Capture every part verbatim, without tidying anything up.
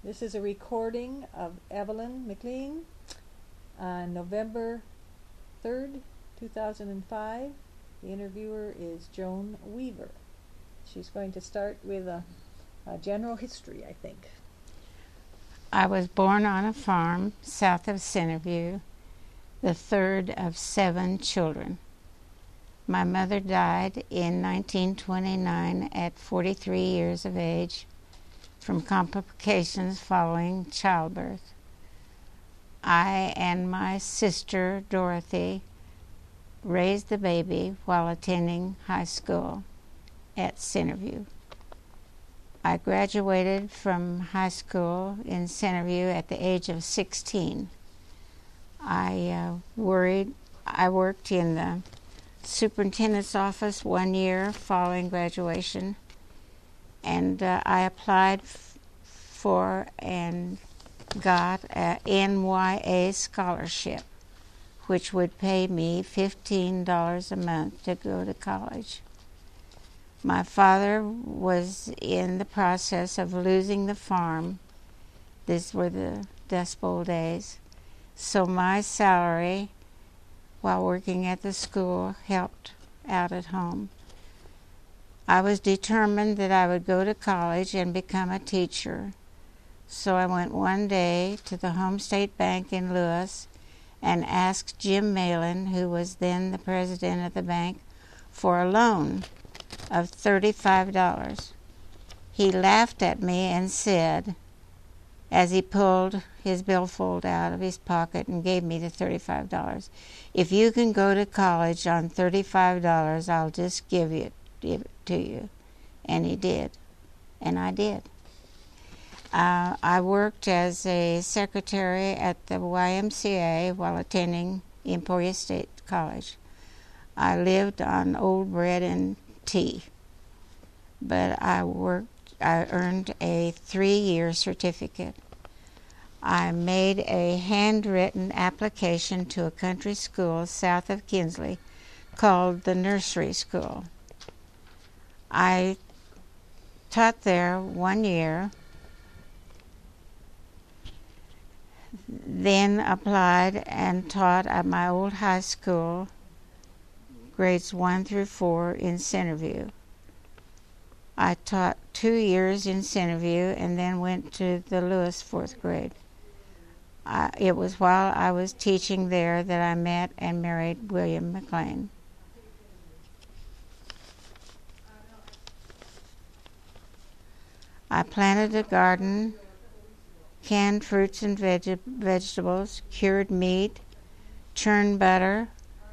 This is a recording of Evelyn McLean on November third, two thousand five. The interviewer is Joan Weaver. She's going to start with a, a general history, I think. I was born on a farm south of Centerview, the third of seven children. My mother died in nineteen twenty-nine at forty-three years of age from complications following childbirth. I and my sister Dorothy raised the baby while attending high school at Centerview. I graduated from high school in Centerview at the age of sixteen. I uh, worried, I worked in the superintendent's office one year following graduation, and uh, I applied f- for and got an N Y A scholarship, which would pay me fifteen dollars a month to go to college. My father was in the process of losing the farm. These were the Dust Bowl days. So my salary while working at the school helped out at home. I was determined that I would go to college and become a teacher. So I went one day to the Home State Bank in Lewis and asked Jim Malin, who was then the president of the bank, for a loan of thirty-five dollars. He laughed at me and said, as he pulled his billfold out of his pocket and gave me the thirty-five dollars, "If you can go to college on thirty-five dollars, I'll just give it, give it to you." And he did, and I did. Uh, I worked as a secretary at the Y M C A while attending Emporia State College. I lived on old bread and tea, but I worked. I earned a three-year certificate. I made a handwritten application to a country school south of Kinsley called the Nursery School. I taught there one year, then applied and taught at my old high school, grades one through four in Centerview. I taught two years in Centerview and then went to the Lewis fourth grade. I, it was while I was teaching there that I met and married William McLean. I planted a garden, canned fruits and veg- vegetables, cured meat, churned butter,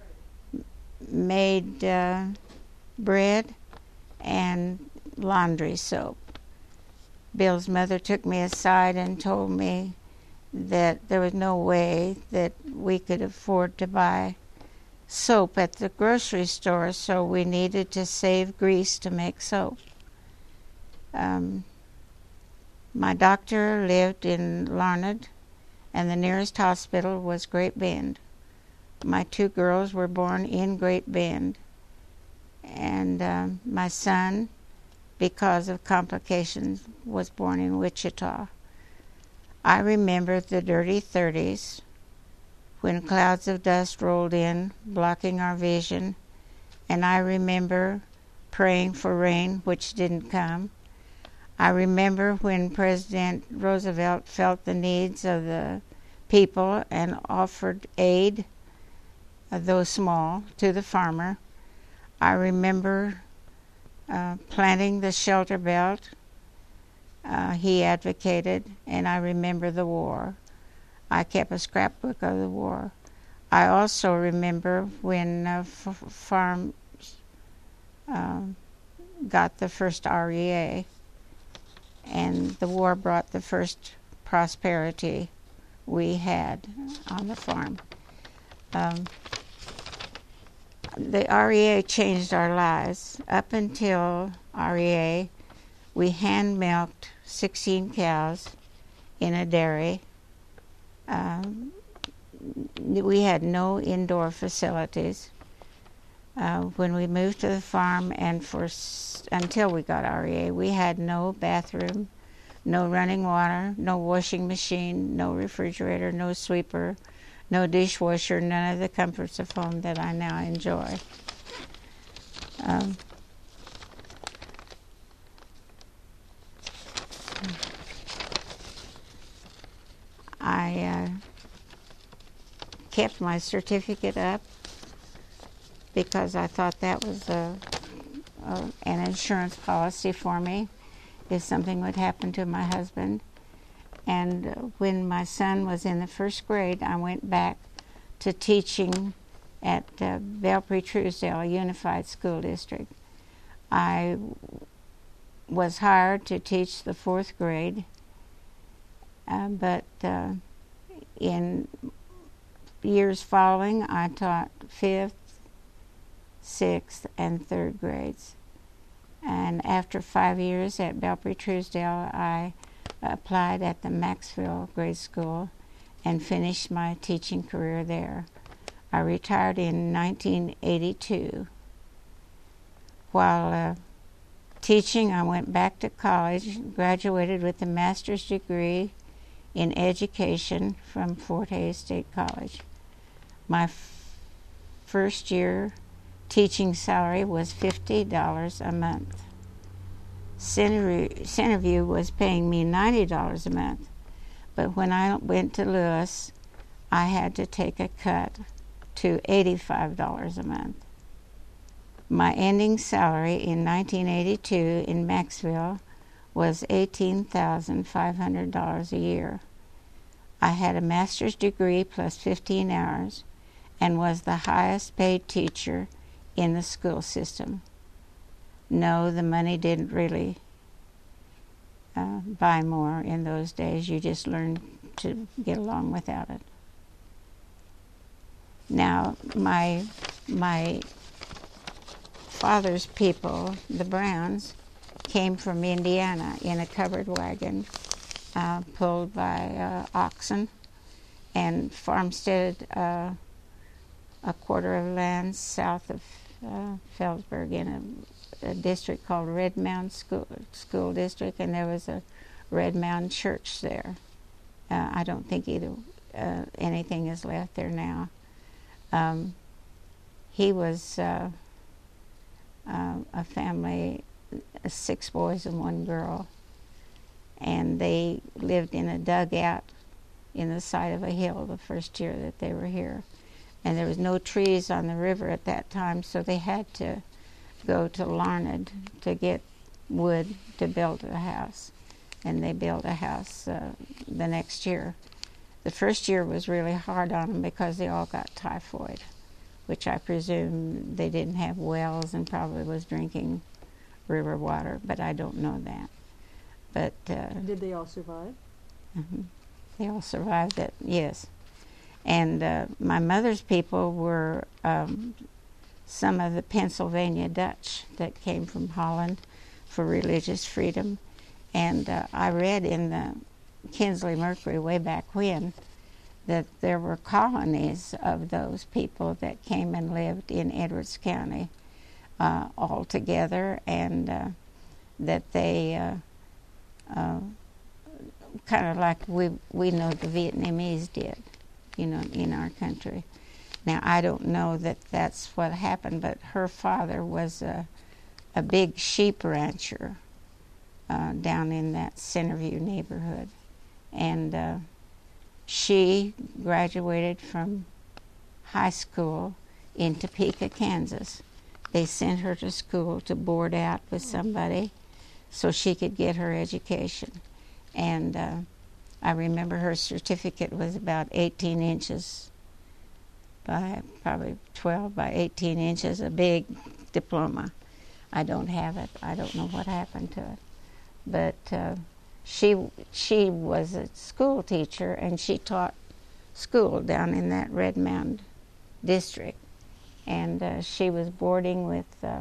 made uh, bread, and laundry soap. Bill's mother took me aside and told me that there was no way that we could afford to buy soap at the grocery store, so we needed to save grease to make soap. Um, my doctor lived in Larned, and the nearest hospital was Great Bend. My two girls were born in Great Bend, and um, my son, because of complications, was born in Wichita. I remember the dirty thirties, when clouds of dust rolled in, blocking our vision, and I remember praying for rain, which didn't come. I remember when President Roosevelt felt the needs of the people and offered aid, though small, to the farmer. I remember uh, planting the shelter belt. Uh, he advocated, and I remember the war. I kept a scrapbook of the war. I also remember when uh, f- farms uh, got the first R E A, and the war brought the first prosperity we had on the farm. Um, the R E A changed our lives. Up until R E A, we hand milked sixteen cows in a dairy. Um, we had no indoor facilities. Uh, when we moved to the farm, and for s- until we got R E A, we had no bathroom, No running water, no washing machine, no refrigerator, no sweeper, no dishwasher, none of the comforts of home that I now enjoy. Um, I uh, kept my certificate up because I thought that was a, a, an insurance policy for me if something would happen to my husband. And uh, when my son was in the first grade, I went back to teaching at uh, Belpre-Truesdale Unified School District. I was hired to teach the fourth grade, uh, but uh, in years following, I taught fifth, sixth, and third grades. And after five years at Belpre-Truesdale, I applied at the Maxville Grade School and finished my teaching career there. I retired in nineteen eighty-two. While uh, teaching, I went back to college, graduated with a master's degree in education from Fort Hays State College. My f- first year teaching salary was fifty dollars a month. Centerview, Centerview was paying me ninety dollars a month, but when I went to Lewis, I had to take a cut to eighty-five dollars a month. My ending salary in nineteen eighty-two in Maxville was eighteen thousand five hundred dollars a year. I had a master's degree plus fifteen hours and was the highest paid teacher in the school system. No, the money didn't really uh, buy more in those days. You just learned to get along without it. Now, my my father's people, the Browns, came from Indiana in a covered wagon uh, pulled by uh, oxen and farmsteaded uh, a quarter of land south of uh, Felsburg in a, a district called Red Mound School, School District, and there was a Red Mound Church there. Uh, I don't think either uh, anything is left there now. Um, he was uh, uh, a family, uh, six boys and one girl, and they lived in a dugout in the side of a hill the first year that they were here. And there was no trees on the river at that time, so they had to go to Larned to get wood to build a house. And they built a house uh, the next year. The first year was really hard on them because they all got typhoid, which I presume they didn't have wells and probably was drinking river water, but I don't know that. But uh, Did they all survive? mhm. They all survived it, yes. And uh, my mother's people were um, some of the Pennsylvania Dutch that came from Holland for religious freedom. And uh, I read in the Kinsley Mercury way back when that there were colonies of those people that came and lived in Edwards County uh, all together, and uh, that they uh, uh, kind of like we we know the Vietnamese did, you know, in our country. Now, I don't know that that's what happened, but her father was a, a big sheep rancher uh, down in that Centerview neighborhood. And uh, she graduated from high school in Topeka, Kansas. They sent her to school to board out with somebody so she could get her education. And uh, I remember her certificate was about eighteen inches by probably twelve by eighteen inches, a big diploma. I don't have it. I don't know what happened to it. But uh, she she was a school teacher, and she taught school down in that Red Mound district. And uh, she was boarding with uh,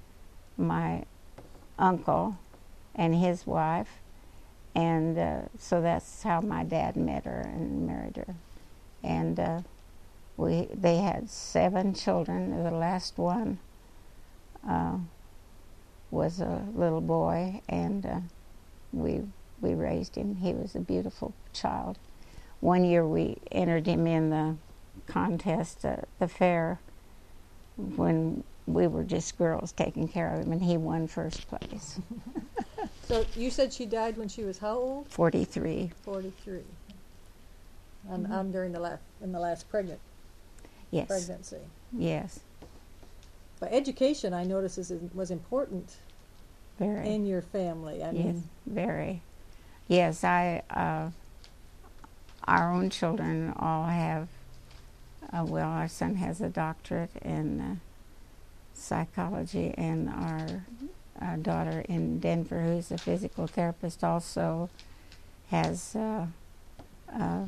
my uncle and his wife. And uh, so that's how my dad met her and married her. And uh, we they had seven children. The last one uh, was a little boy, and uh, we we raised him. He was a beautiful child. One year we entered him in the contest at the fair when we were just girls taking care of him, and he won first place. So you said she died when she was how old? forty-three. Forty-three. And Mhm. I'm during the last in the last pregnant Yes. pregnancy. Yes. But education, I noticed, is, was important Very. in your family. I Yes. mean, Very. Yes. I. Uh, our own children all have. Uh, well, our son has a doctorate in uh, psychology, and our, our daughter in Denver, who's a physical therapist, also has uh, a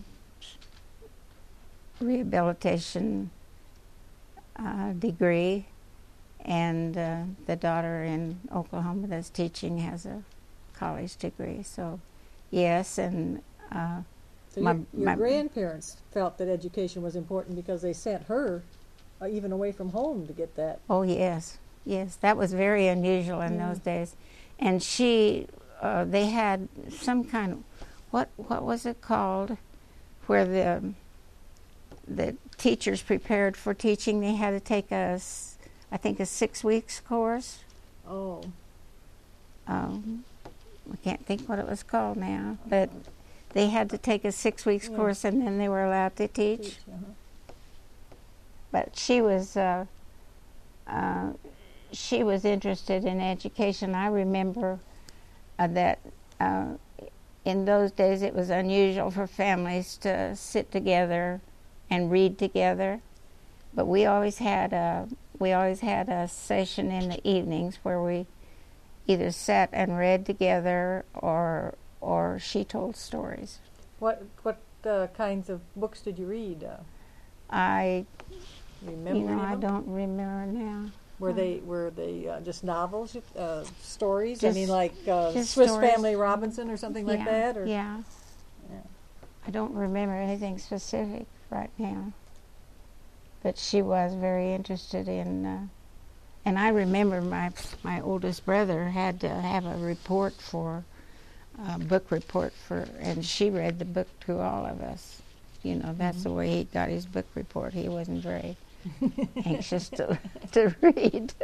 rehabilitation uh, degree, and uh, the daughter in Oklahoma that's teaching has a college degree. So, yes, and uh, so my, your, your my grandparents felt that education was important because they sent her uh, even away from home to get that. Oh, yes, yes, that was very unusual in Yeah. those days. And she, uh, they had some kind of, what what was it called, where the the teachers prepared for teaching. They had to take a, s- I think a six weeks course. Oh, Um, I can't think what it was called now, but they had to take a six weeks Yeah. course, and then they were allowed to teach. teach, uh-huh. But she was uh, uh, she was interested in education. I remember uh, that uh, in those days it was unusual for families to sit together and read together, but we always had a we always had a session in the evenings where we either sat and read together, or or she told stories. What what uh, kinds of books did you read? Uh, I remember you know any I of them? don't remember now. Were they were they uh, just novels, uh, stories? I Just- mean, like uh, just Swiss stories. Family Robinson or something like yeah, that? Or yeah. Yeah. I don't remember anything specific right now. But she was very interested in, uh, and I remember my my oldest brother had to have a report for, a book report for, and she read the book to all of us. You know, that's Mhm. the way he got his book report. He wasn't very anxious to to read.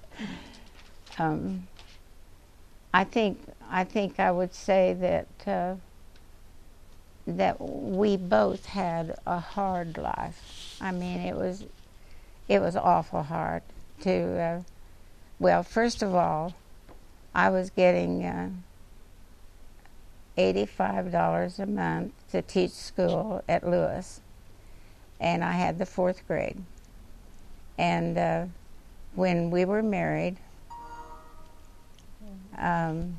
um, I think I think I would say that uh, that we both had a hard life. I mean, it was it was awful hard to. Uh, well, first of all, I was getting uh, eighty-five dollars a month to teach school at Lewis, and I had the fourth grade. And uh, when we were married, um,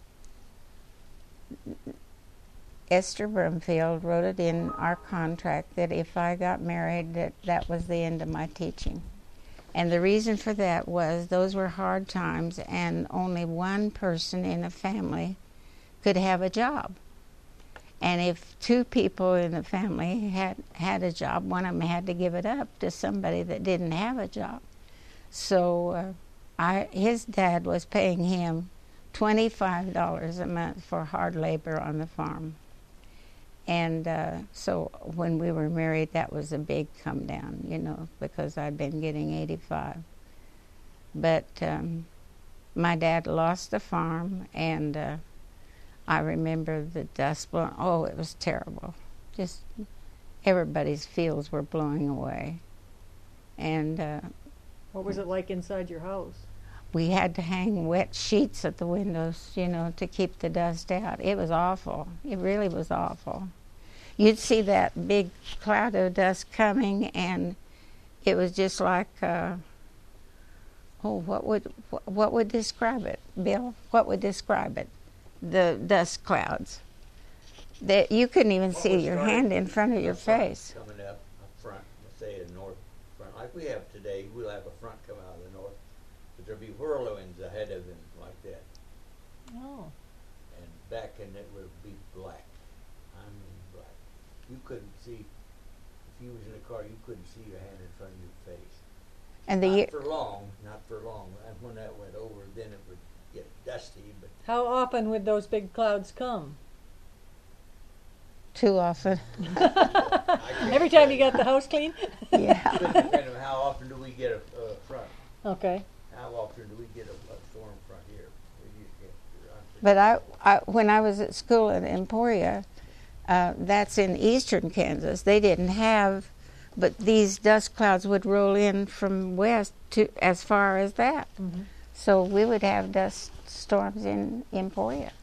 Esther Brumfield wrote it in our contract that if I got married, that that was the end of my teaching. And the reason for that was those were hard times, and only one person in a family could have a job. And if two people in the family had had a job, one of them had to give it up to somebody that didn't have a job. So uh, I, his dad was paying him twenty-five dollars a month for hard labor on the farm. And uh, so when we were married, that was a big come down, you know, because I'd been getting eighty-five. But um, my dad lost the farm, and uh, I remember the dust blowing. Oh, it was terrible. Just everybody's fields were blowing away. And uh, What was it like inside your house? we had to hang wet sheets at the windows, you know, to keep the dust out. It was awful. It really was awful. You'd see that big cloud of dust coming, and it was just like, uh, oh, what would what would describe it, Bill? What would describe it? The dust clouds. That you couldn't even What see was your started hand in front of your up front, face. Coming up, up front, let's say the north front, like we have today, we'll have a front come out of the north, but there'll be whirlwinds ahead of them like that, Oh, and back and it would be black. I mean black. You couldn't see, if you was in a car, you couldn't see your hand in front of your face. And the Not year, for long, not for long. And when that went over, then it would get dusty, but how often would those big clouds come? too often. I can't Every time tell you got the house clean? Yeah. It depends on how often do we get a, a front. Okay. How often do we get a, a storm front here? We just get But I, I, when I was at school at Emporia, uh, that's in eastern Kansas. They didn't have, but these dust clouds would roll in from west to as far as that. Mm-hmm. So we would have dust storms in Emporia.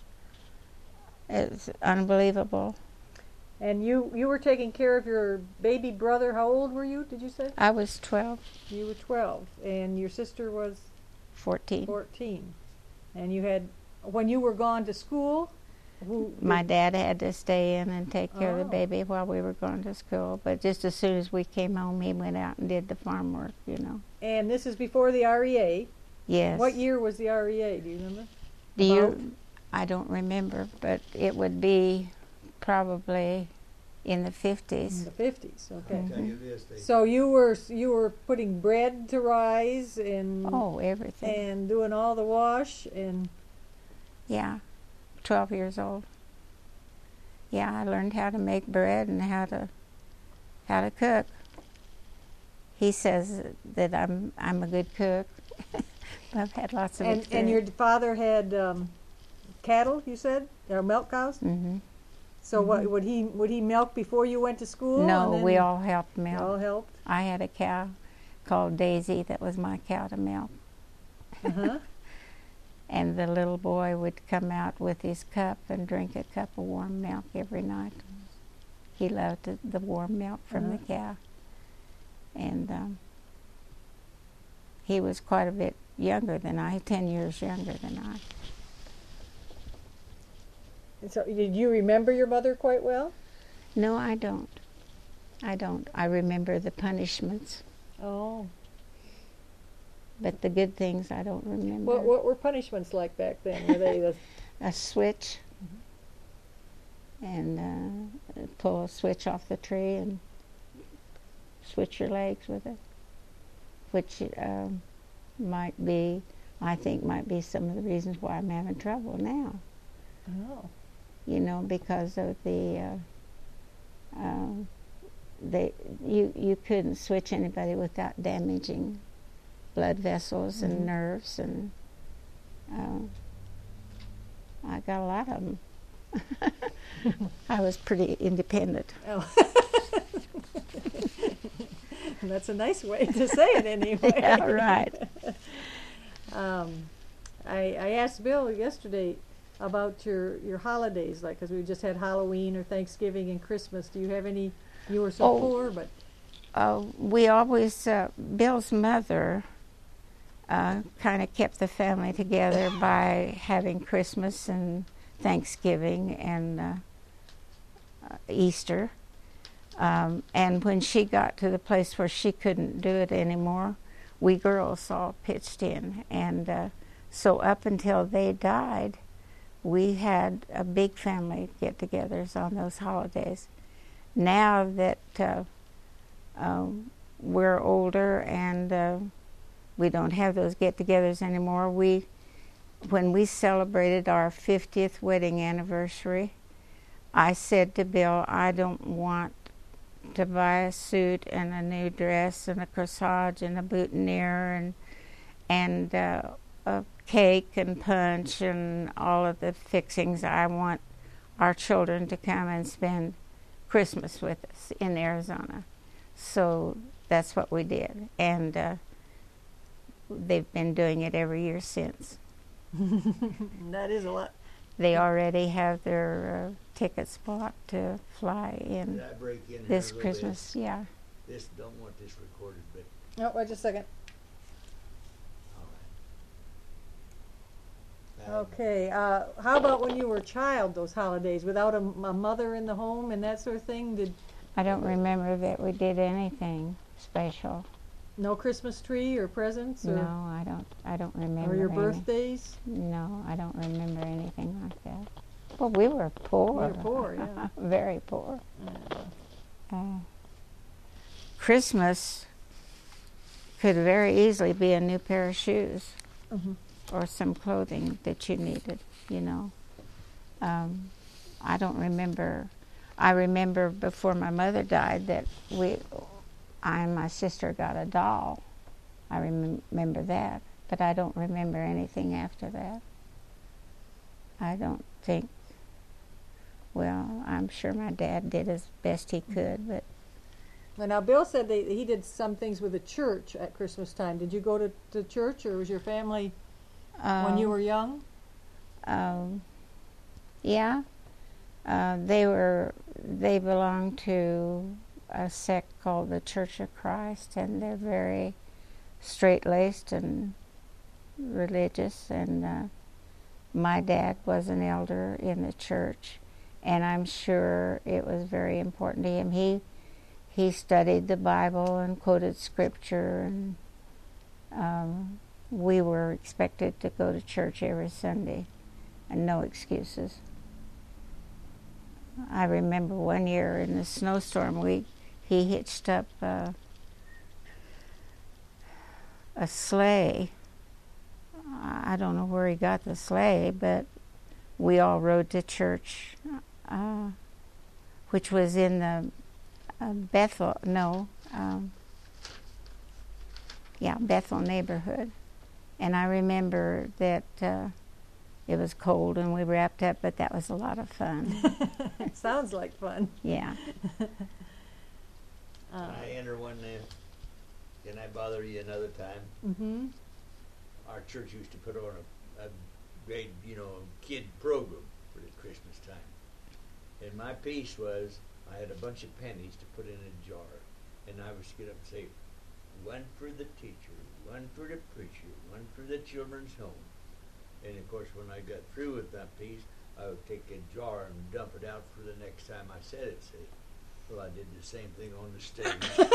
It's unbelievable. And you, you were taking care of your baby brother. How old were you, did you say? I was twelve, You were twelve. And your sister was fourteen. fourteen. And you had, when you were gone to school, who? My dad had to stay in and take care of Oh. the baby while we were going to school. But just as soon as we came home, he went out and did the farm work, you know. And this is before the R E A. Yes. What year was the R E A? Do you remember? Do about? you? I don't remember, but it would be probably in the In fifties. the fifties. Okay. I tell you this, they, So you were you were putting bread to rise and Oh, everything. and doing all the wash and Yeah, twelve years old. Yeah, I learned how to make bread and how to how to cook. He says that I'm I'm a good cook. I've had lots of and, and your experience. father had um, cattle. You said or milk cows. Mhm. So what would he would he milk before you went to school? No, and then we all helped you milk. all helped. I had a cow called Daisy that was my cow to milk. Uh-huh. And the little boy would come out with his cup and drink a cup of warm milk every night. He loved the, the warm milk from Uh-huh. the cow. And um, he was quite a bit younger than I, ten years younger than I. And so did you remember your mother quite well? No, I don't. I don't. I remember the punishments, Oh. but the good things I don't remember. What what were punishments like back then? Were they the A switch, and uh, pull a switch off the tree and switch your legs with it, which um, might be, I think, might be some of the reasons why I'm having trouble now. Oh. You know, because of the, uh, uh, they you you couldn't switch anybody without damaging blood vessels Mhm. and nerves, and uh, I got a lot of them. I was pretty independent. Oh. That's a nice way to say it anyway. Yeah, right. um, I, I asked Bill yesterday about your, your holidays, like, because we just had Halloween or Thanksgiving and Christmas. Do you have any? You were so Oh. poor, but Uh, we always, uh, Bill's mother uh, kind of kept the family together by having Christmas and Thanksgiving and uh, uh, Easter. Um, and when she got to the place where she couldn't do it anymore, we girls all pitched in. And uh, so up until they died, we had a big family get-togethers on those holidays. Now that uh, um, we're older and uh, we don't have those get-togethers anymore, we, when we celebrated our fiftieth wedding anniversary, I said to Bill, I don't want to buy a suit and a new dress and a corsage and a boutonniere and and uh, a cake and punch and all of the fixings. I want our children to come and spend Christmas with us in Arizona. So that's what we did, and uh, they've been doing it every year since. that is a lot. They already have their uh, tickets bought to fly in did I break in here a this little Christmas. Yeah. bit? This, don't want this recorded, but, Oh, wait just a second. all right. Um, Okay. Uh, how about when you were a child? Those holidays without a, a mother in the home and that sort of thing. Did I don't remember that we did anything special. no Christmas tree or presents or No, I don't. I don't remember. or your any. birthdays? No, I don't remember anything like that. Well, we were poor. We were poor, yeah. Very poor. Uh, Uh, Christmas could very easily be a new pair of shoes mhm. or some clothing that you needed. You know, um, I don't remember. I remember before my mother died that we, I and my sister got a doll. I rem- remember that, but I don't remember anything after that. I don't think, well, I'm sure my dad did as best he could, but Well, now Bill said that he did some things with the church at Christmas time. Did you go to, to church, or was your family when you uh, were young? um, yeah, uh, they were, they belonged to a sect called the Church of Christ, and they're very straight-laced and religious, and uh, my dad was an elder in the church, and I'm sure it was very important to him. He he studied the Bible and quoted scripture, and um, we were expected to go to church every Sunday, and no excuses. I remember one year in the snowstorm, we he hitched up uh, a sleigh. I don't know where he got the sleigh, but we all rode to church, uh, which was in the uh, Bethel, no, um, yeah, Bethel neighborhood. And I remember that uh, it was cold and we wrapped up, but that was a lot of fun. Sounds like fun. Yeah. Uh, Can I enter one there? Can I bother you another time? mm-hmm. Our church used to put on a, a great, you know, kid program for the Christmas time. And my piece was, I had a bunch of pennies to put in a jar. And I would get up and say, one for the teacher, one for the preacher, one for the children's home. And of course, when I got through with that piece, I would take a jar and dump it out for the next time I said it, see. Well, I did the same thing on the stage.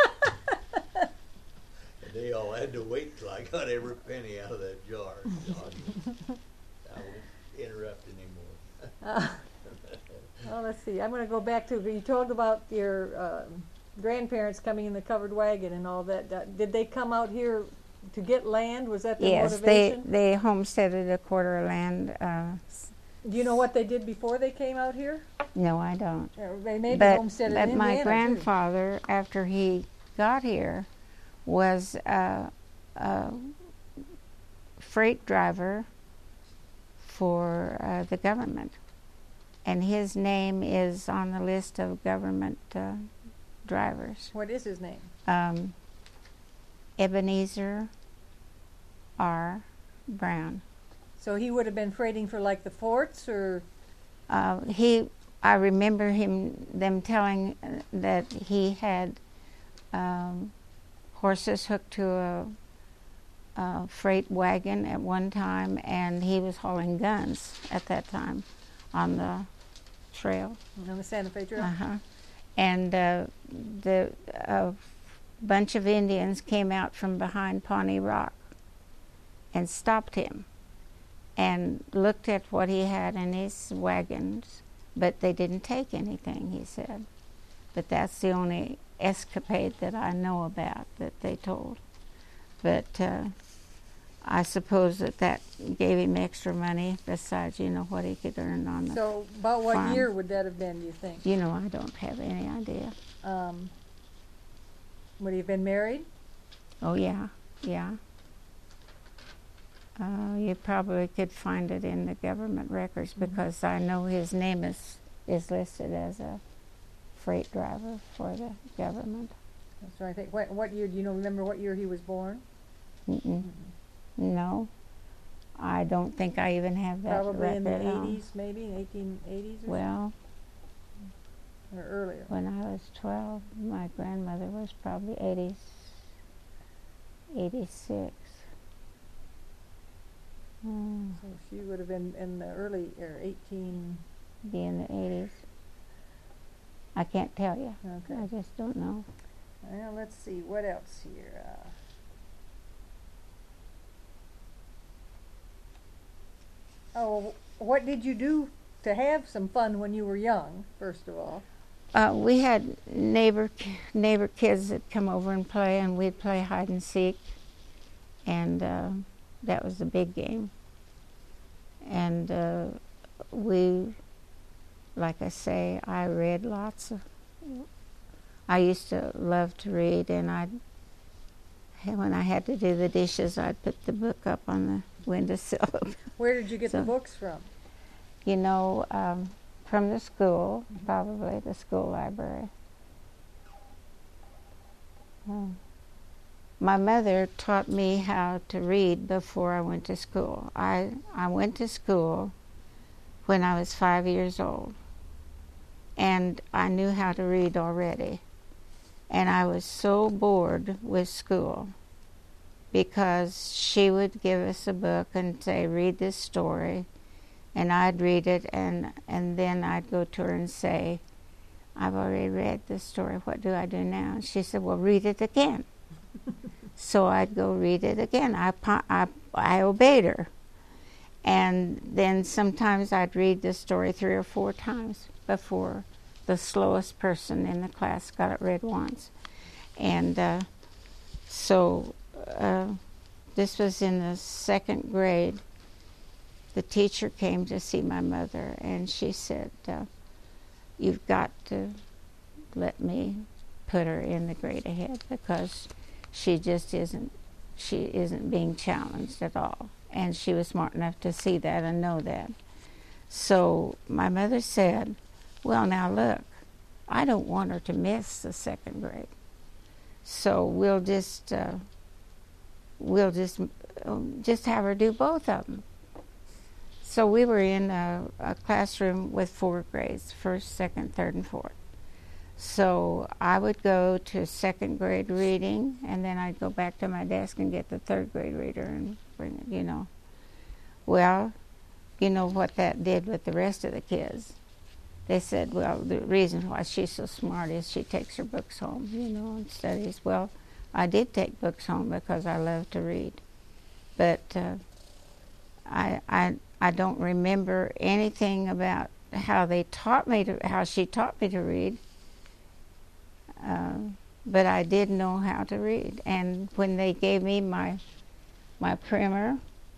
And they all had to wait till I got every penny out of that jar. I won't interrupt anymore. Uh, well, let's see. I'm going to go back to, you told about your uh, grandparents coming in the covered wagon and all that. Uh, did they come out here to get land? Was that their Yes, motivation? they, they homesteaded a quarter of land. Uh, Do you know what they did before they came out here? no, I don't. Or they maybe But, homesteaded but in my Indiana, grandfather, after he got here, was a, a freight driver for uh, the government. And his name is on the list of government uh, drivers. too. What is his name? Um, Ebenezer R. Brown. So he would have been freighting for like the forts, or Uh, he, I remember him, them telling uh, that he had um, horses hooked to a, a freight wagon at one time, and he was hauling guns at that time on the trail. on the Santa Fe Trail. Uh-huh. And uh, the a bunch of Indians came out from behind Pawnee Rock and stopped him and looked at what he had in his wagons, but they didn't take anything, he said. But that's the only escapade that I know about that they told. But uh, I suppose that that gave him extra money besides, you know, what he could earn on the... So about what farm. year would that have been, do you think? You know, I don't have any idea. Um, would he have been married? Oh, yeah, yeah. Uh, you probably could find it in the government records Mm-hmm. because I know his name is, is listed as a freight driver for the government. That's right. I think. What, what year? Do you know? Remember what year he was born? Mm-mm. No, I don't think I even have that Probably in the record on. eighties, maybe in eighteen eighties or Well, something? Or earlier. when I was twelve, my grandmother was probably eighty, eighty-six. Mm, So she would have been in the early or eighteen. be in the eighties. I can't tell you. Okay. I just don't know. Well, let's see what else here. Uh, oh, what did you do to have some fun when you were young? First of all. Uh, we had neighbor neighbor kids that come over and play, and we'd play hide and seek, and uh, that was the big game. And uh, we like I say, I read lots of. I used to love to read, and I'd when I had to do the dishes, I'd put the book up on the windowsill. Where did you get So, the books from? You know, um, from the school, probably the school library. Um, my mother taught me how to read before I went to school. I, I went to school when I was five years old, and I knew how to read already. And I was so bored with school because she would give us a book and say, read this story, and I'd read it, and, and then I'd go to her and say, I've already read this story, what do I do now? And she said, well, read it again. So I'd go read it again. I, I, I obeyed her. And then sometimes I'd read the story three or four times before the slowest person in the class got it read once. And uh, so uh, this was in the second grade. The teacher came to see my mother, and she said, uh, you've got to let me put her in the grade ahead because she just isn't, she isn't being challenged at all. And she was smart enough to see that and know that. So my mother said, well, now look, I don't want her to miss the second grade. So we'll just, uh, we'll just, um, just have her do both of them. So we were in a, a classroom with four grades, first, second, third, and fourth. So I would go to second grade reading, and then I'd go back to my desk and get the third grade reader and bring it, you know. Well, you know what that did with the rest of the kids. They said, well, the reason why she's so smart is she takes her books home, you know, and studies. Well, I did take books home because I love to read. But uh, I, I, I don't remember anything about how they taught me to, how she taught me to read. Uh, but I did know how to read. And when they gave me my, my primer,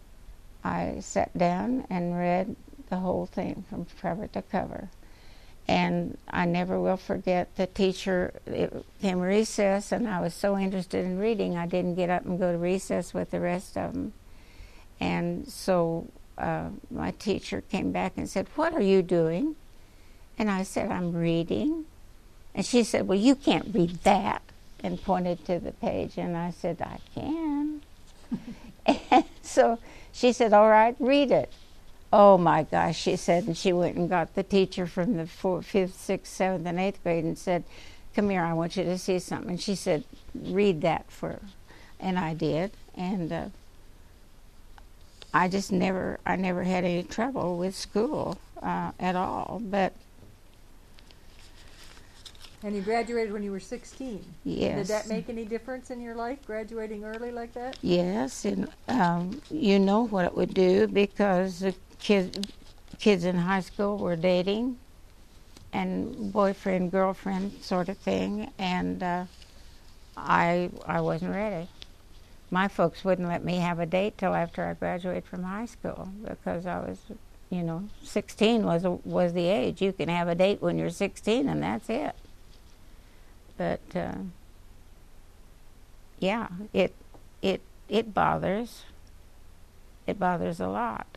I sat down and read the whole thing from cover to cover. And I never will forget the teacher, it came recess, and I was so interested in reading, I didn't get up and go to recess with the rest of them. And so uh, my teacher came back and said, what are you doing? And I said, I'm reading. And she said, well, you can't read that, and pointed to the page. And I said, I can. And so she said, all right, read it. Oh my gosh, she said, and she went and got the teacher from the fourth, fifth, sixth, seventh, and eighth grade and said, come here, I want you to see something. And she said, read that for her. And I did. And uh, I just never, I never had any trouble with school uh, at all. But And you graduated when you were sixteen. yes. Did that make any difference in your life, graduating early like that? Yes, and um, you know what it would do, because the kids, kids in high school were dating and boyfriend, girlfriend sort of thing, and uh, I I wasn't ready. My folks wouldn't let me have a date till after I graduated from high school, because I was, you know, sixteen was was the age. You can have a date when you're sixteen, and that's it. But uh, yeah, it it it bothers. It bothers a lot.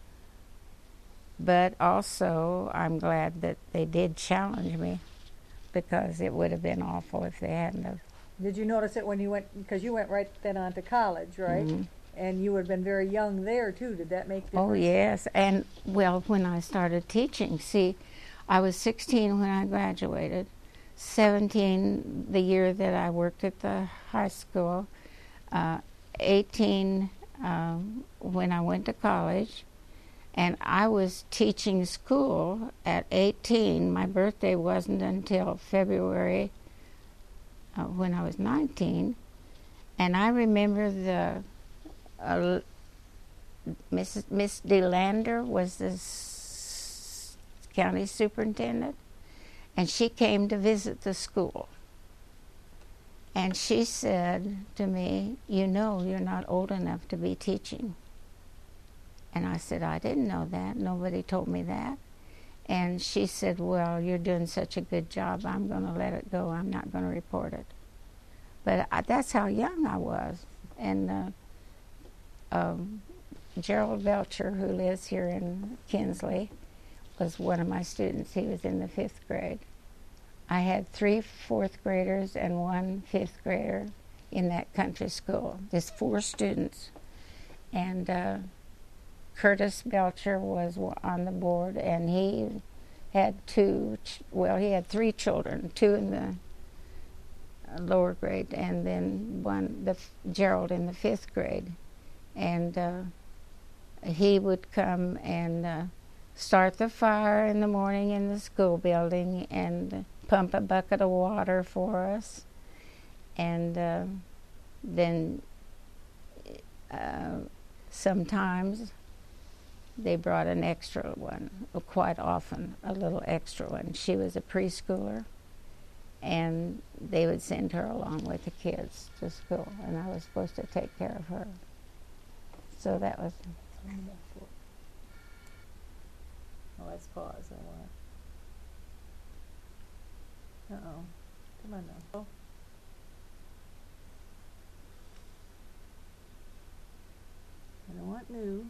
But also, I'm glad that they did challenge me, because it would have been awful if they hadn't have. Did you notice it when you went, because you went right then on to college, right? Mm-hmm. And you would have been very young there, too. Did that make difference? Oh, yes. And, well, when I started teaching, see, I was sixteen when I graduated, seventeen the year that I worked at the high school, uh, eighteen um, when I went to college, and I was teaching school at eighteen. My birthday wasn't until February uh, when I was nineteen, and I remember the uh, Missus Miss DeLander was the s- county superintendent, and she came to visit the school. And she said to me, you know, you're not old enough to be teaching. And I said, I didn't know that. Nobody told me that. And she said, well, you're doing such a good job, I'm going to let it go. I'm not going to report it. But I, that's how young I was. And uh, um, Gerald Belcher, who lives here in Kinsley, was one of my students. He was in the fifth grade. I had three fourth graders and one fifth grader in that country school. There's four students. And uh, Curtis Belcher was on the board, and he had two, ch- well, he had three children, two in the lower grade, and then one, the Gerald in the fifth grade. And uh, he would come and uh, start the fire in the morning in the school building and pump a bucket of water for us. And uh, then uh, sometimes they brought an extra one, quite often a little extra one. She was a preschooler, and they would send her along with the kids to school, and I was supposed to take care of her. So that was... Oh, let's pause. I want. Uh oh. Come on now. Oh. I don't want new.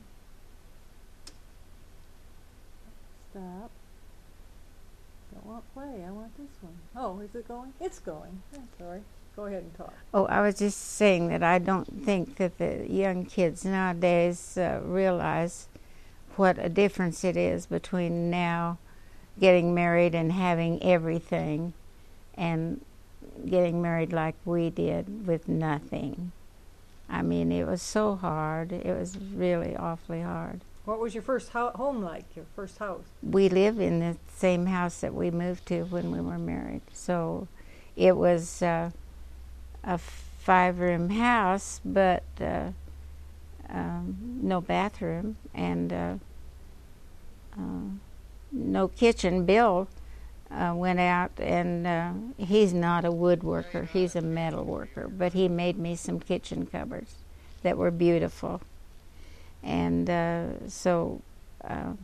Stop. Don't want play. I want this one. Oh, is it going? It's going. I'm sorry. Go ahead and talk. Oh, I was just saying that I don't think that the young kids nowadays uh, realize what a difference it is between now getting married and having everything and getting married like we did with nothing. I mean, it was so hard. It was really awfully hard. What was your first ho- home like, your first house? We live in the same house that we moved to when we were married. So it was uh, a five-room house, but uh, um, no bathroom and uh, uh, no kitchen. Bill uh, went out, and uh, he's not a woodworker. He's a metal worker, but he made me some kitchen cupboards that were beautiful. And uh, so uh,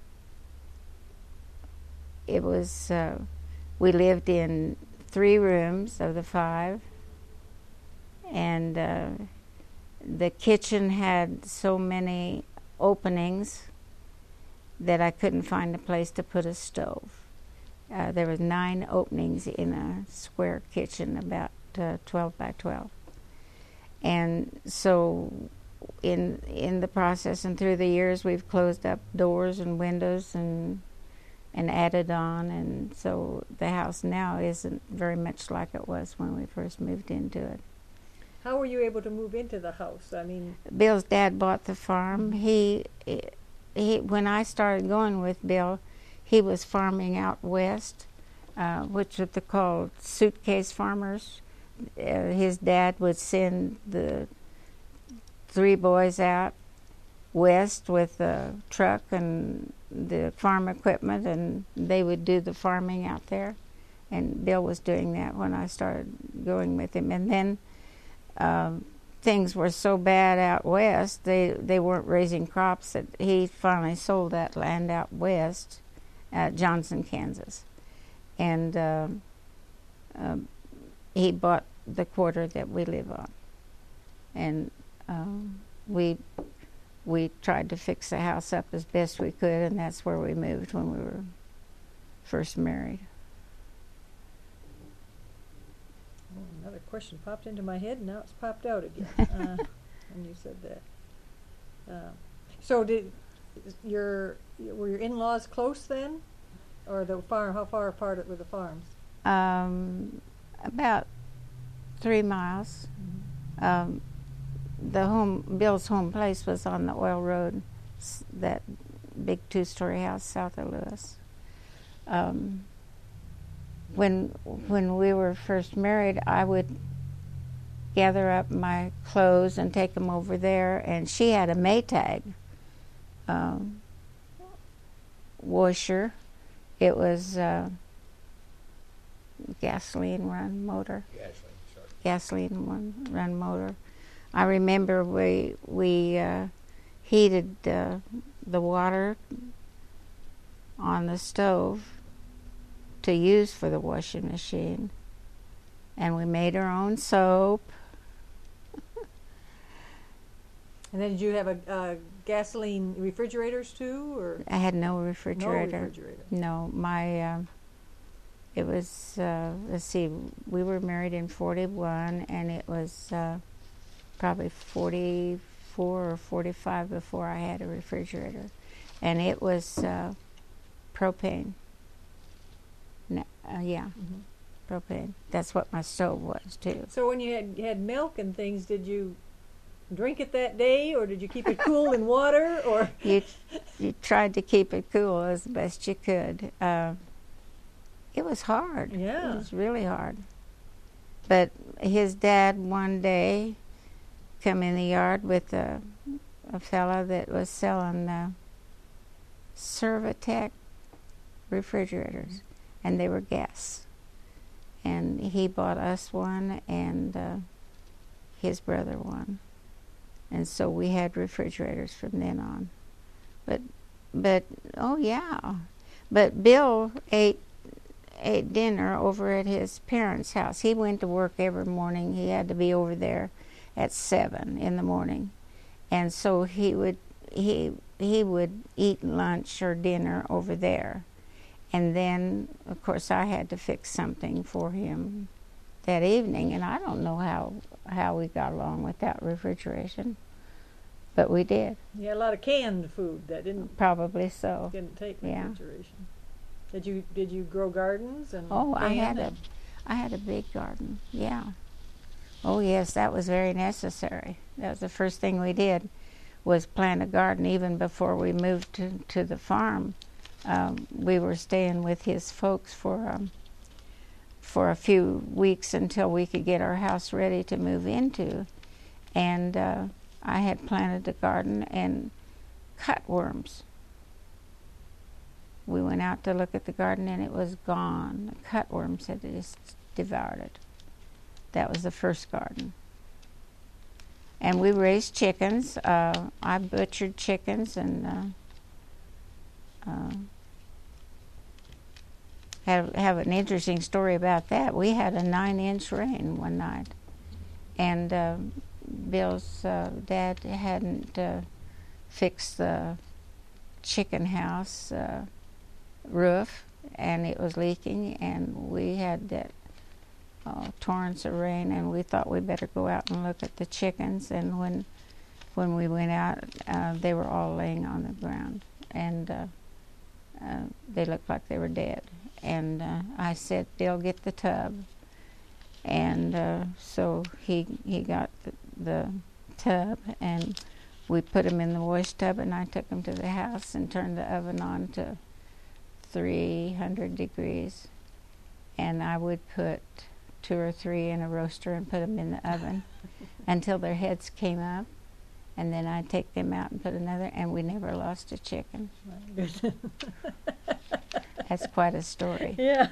it was, uh, we lived in three rooms of the five, and uh, the kitchen had so many openings that I couldn't find a place to put a stove. Uh, there was nine openings in a square kitchen, about uh, twelve by twelve. And so in in the process and through the years, we've closed up doors and windows and and added on, and so the house now isn't very much like it was when we first moved into it. How were you able to move into the house? I mean, Bill's dad bought the farm. He he when I started going with Bill, he was farming out west, uh, which what they called suitcase farmers. Uh, his dad would send the three boys out west with a truck and the farm equipment, and they would do the farming out there. And Bill was doing that when I started going with him. And then um, things were so bad out west, they, they weren't raising crops, that he finally sold that land out west at Johnson, Kansas. And uh, uh, he bought the quarter that we live on. And um, we we tried to fix the house up as best we could, and that's where we moved when we were first married. oh, another question popped into my head, and now it's popped out again uh, when you said that. Uh, so did your were your in-laws close then, or the farm? How far apart were the farms? Um, about three miles. Um, the home, Bill's home place was on the Oil Road, that big two-story house south of Lewis. Um, when when we were first married, I would gather up my clothes and take them over there, and she had a Maytag um, washer. It was uh, gasoline run motor. Gasoline, sorry. Gasoline one run motor. I remember we, we uh, heated uh, the water on the stove to use for the washing machine. And we made our own soap. And then did you have a, a gasoline refrigerators too, or I had no refrigerator. no refrigerator? No, my um, it was uh, let's see, we were married in forty-one, and it was uh, probably forty-four or forty-five before I had a refrigerator, and it was uh, propane. No, uh, yeah, Mm-hmm. propane. That's what my stove was too. So when you had had milk and things, did you drink it that day, or did you keep it cool in water, or You you tried to keep it cool as best you could. Uh, it was hard. Yeah. It was really hard. But his dad one day come in the yard with a, a fella that was selling uh, Servatec refrigerators, and they were gas. And he bought us one, and uh, his brother one. And so we had refrigerators from then on. But, but oh yeah. But Bill ate ate dinner over at his parents' house. He went to work every morning. He had to be over there at seven in the morning, and so he would he he would eat lunch or dinner over there, and then of course I had to fix something for him that evening, and I don't know how how we got along without refrigeration, but we did. you had a lot of canned food that didn't Probably so. didn't take Yeah. refrigeration? Did you did you grow gardens and? Oh, I can had a, and- I had a big garden. Yeah. Oh yes, that was very necessary. That was the first thing we did, was plant a garden. Even before we moved to to the farm, um, we were staying with his folks for um, for a few weeks until we could get our house ready to move into, and uh, I had planted a garden and cutworms. We went out to look at the garden, and it was gone. The cutworms had just devoured it. That was the first garden. And we raised chickens. Uh, I butchered chickens and uh, uh, have, have an interesting story about that. We had a nine-inch rain one night, and uh, Bill's uh, dad hadn't uh, fixed the chicken house uh, roof, and it was leaking, and we had that uh, torrents of rain, and we thought we'd better go out and look at the chickens. And when when we went out, uh, they were all laying on the ground, and uh, uh, they looked like they were dead. And uh, I said, "Bill, get the tub." And uh, so he he got the, the tub, and we put them in the wash tub, and I took them to the house and turned the oven on to three hundred degrees, and I would put two or three in a roaster and put them in the oven until their heads came up, and then I'd take them out and put another, and we never lost a chicken. My goodness. That's quite a story. Yeah.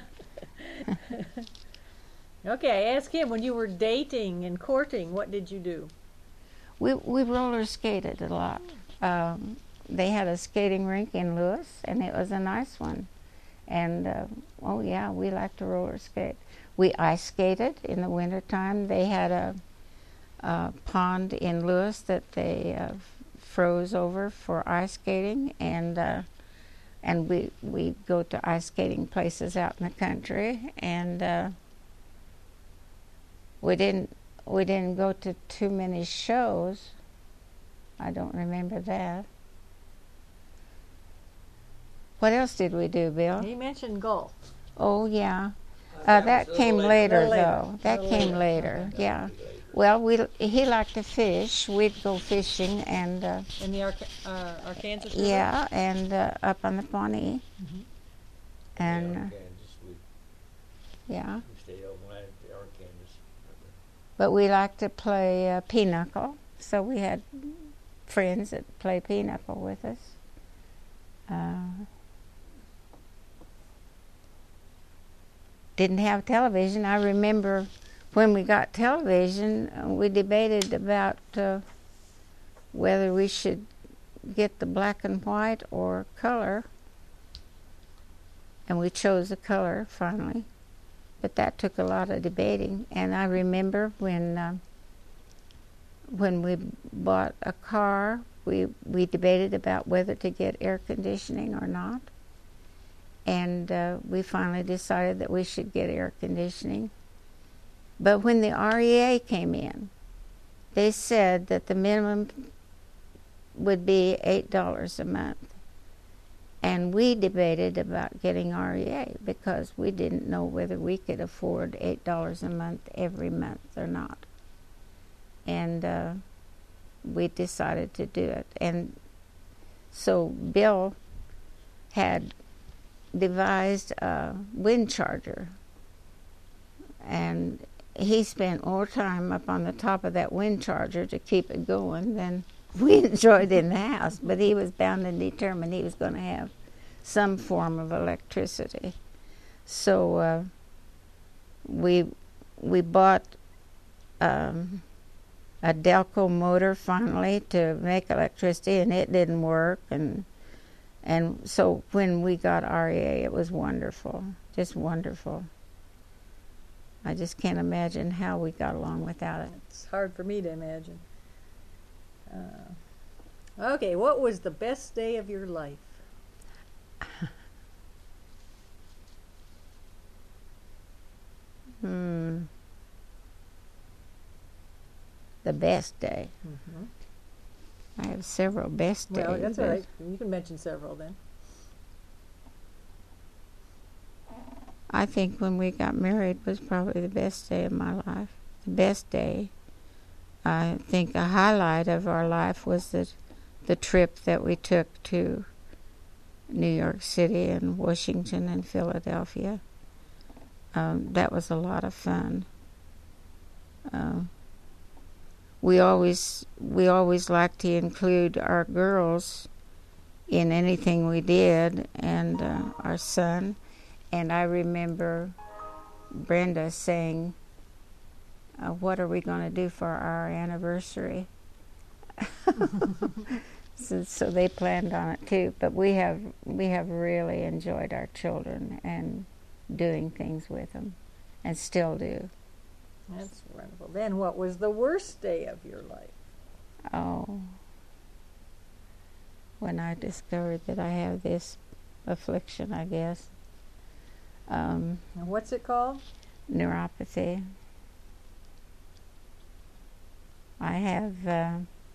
Okay, ask him, when you were dating and courting, what did you do? We we roller skated a lot. Um, they had a skating rink in Lewis, and it was a nice one. And uh, oh yeah, we liked to roller skate. We ice skated in the wintertime. They had a, a pond in Lewis that they uh, froze over for ice skating, and uh, and we we go to ice skating places out in the country, and uh, we didn't we didn't go to too many shows. I don't remember that. What else did we do, Bill? He mentioned golf. Oh yeah, uh, that was a came little later, Little later. though. That Little came later. Yeah. Well, we he liked to fish. We'd go fishing, and uh, In the Arca- uh, Arkansas River? yeah, and uh, up on the Pawnee, Mhm. and uh, Arkansas, we, yeah. we stayed overnight at the Arkansas. But we liked to play uh, pinochle, so we had friends that play pinochle with us. Uh, didn't have television. I remember when we got television, uh, we debated about uh, whether we should get the black and white or color. and we chose a color finally. But that took a lot of debating. And I remember when uh, when we bought a car, we we debated about whether to get air conditioning or not. And uh, we finally decided that we should get air conditioning. But when the R E A came in, they said that the minimum would be eight dollars a month. And we debated about getting R E A because we didn't know whether we could afford eight dollars a month every month or not. And uh, we decided to do it. And so Bill had devised a wind charger. And he spent more time up on the top of that wind charger to keep it going than we enjoyed in the house. But he was bound and determined he was going to have some form of electricity. So uh, we we bought um, a Delco motor finally to make electricity, and it didn't work. And and so when we got R E A, it was wonderful, just wonderful. I just can't imagine how we got along without it. It's hard for me to imagine. Uh, okay, what was the best day of your life? Hmm. The best day. Mm-hmm. I have several best days. Well, that's all right. You can mention several then. I think when we got married was probably the best day of my life. The best day. I think a highlight of our life was the, the trip that we took to New York City and Washington and Philadelphia. Um, that was a lot of fun. Uh, we always we always liked to include our girls in anything we did, and uh, our son. And I remember Brenda saying, uh, what are we going to do for our anniversary? so, so they planned on it too. But we have we have really enjoyed our children and doing things with them, and still do. That's wonderful. Then what was the worst day of your life? Oh, when I discovered that I have this affliction, I guess. Um, And what's it called? Neuropathy. I have, uh,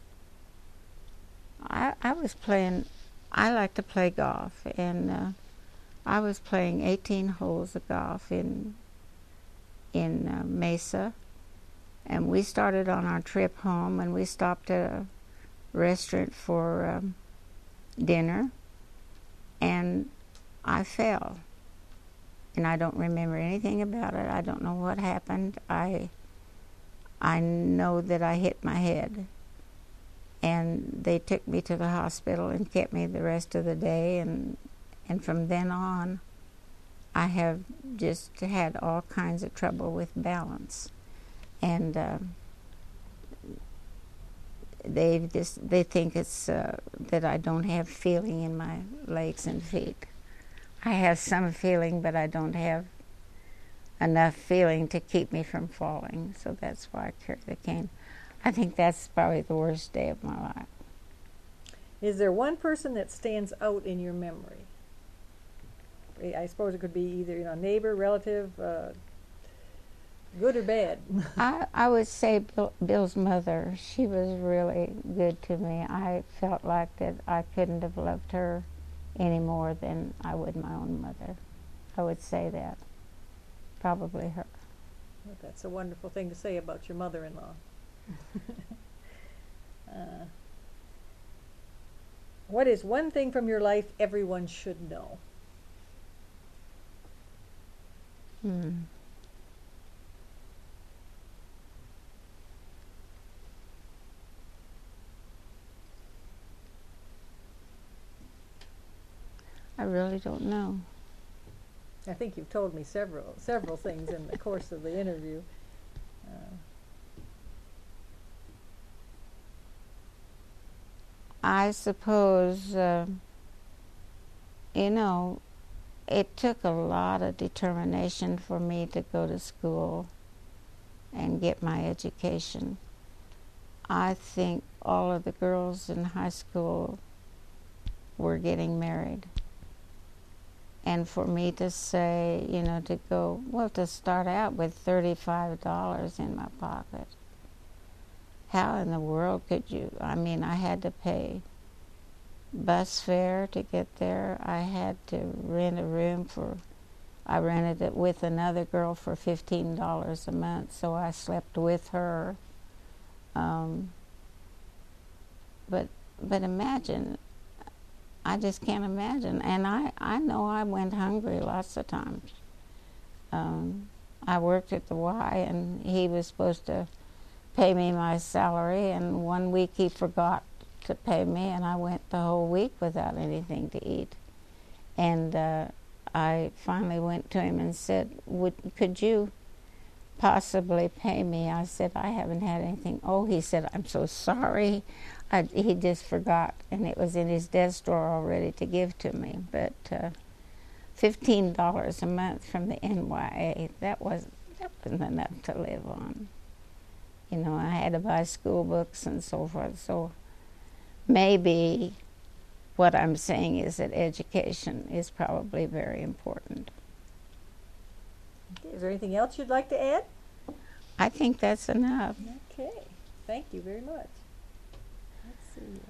I, I was playing, I like to play golf, and uh, I was playing eighteen holes of golf in, in uh, Mesa, and we started on our trip home, and we stopped at a restaurant for um, dinner, and I fell. And I don't remember anything about it. I don't know what happened. I I know that I hit my head. And they took me to the hospital and kept me the rest of the day. And, and from then on, I have just had all kinds of trouble with balance. And uh, they just they think it's uh, that I don't have feeling in my legs and feet. I have some feeling, but I don't have enough feeling to keep me from falling. So that's why I carry the cane. I think that's probably the worst day of my life. Is there one person that stands out in your memory? I suppose it could be either, you know, neighbor, relative, uh, good or bad. I, I would say Bill, Bill's mother. She was really good to me. I felt like that I couldn't have loved her any more than I would my own mother. I would say that. Probably her. Well, that's a wonderful thing to say about your mother-in-law. uh, what is one thing from your life everyone should know? Hmm. I really don't know. I think you've told me several several things in the course of the interview. Uh, I suppose, uh, you know, it took a lot of determination for me to go to school and get my education. I think all of the girls in high school were getting married. And for me to say, you know, to go, well, to start out with thirty-five dollars in my pocket. How in the world could you? I mean, I had to pay bus fare to get there. I had to rent a room for, I rented it with another girl for fifteen dollars a month, so I slept with her. Um, but, but imagine, I just can't imagine. And I, I know I went hungry lots of times. Um, I worked at the Y, and he was supposed to pay me my salary, and one week he forgot to pay me, and I went the whole week without anything to eat. And uh, I finally went to him and said, "Would could you possibly pay me?" I said, "I haven't had anything." "Oh," he said, "I'm so sorry. I, he just forgot, and it was in his desk drawer all ready to give to me." But uh, fifteen dollars a month from the N Y A, that wasn't, that wasn't enough to live on. You know, I had to buy school books and so forth. So maybe what I'm saying is that education is probably very important. Okay, is there anything else you'd like to add? I think that's enough. Okay, thank you very much. Let's see.